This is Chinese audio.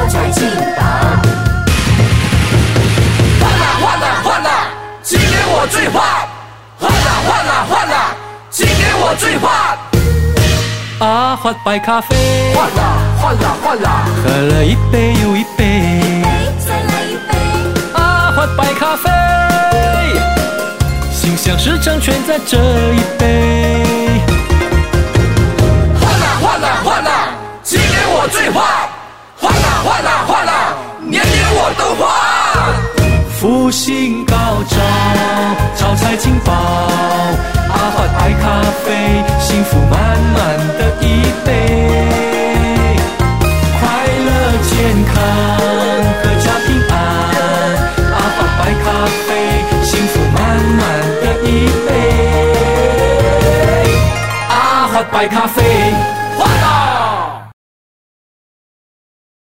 财进宝。换啦，今年我最换！换啦，今年我最换！ 啊，换白咖啡！ 换啦， 喝了一杯又一杯， 再来一杯！ 啊，换白咖啡！心想事成全在这一杯。 换啦，今年我最换！换啦，年年我都换！ 福星高照，招财进宝，啊，换白咖啡，幸福满满的一杯，快乐健康，阖家平安，啊，换白咖啡，幸福满满的一杯，啊，换白咖啡。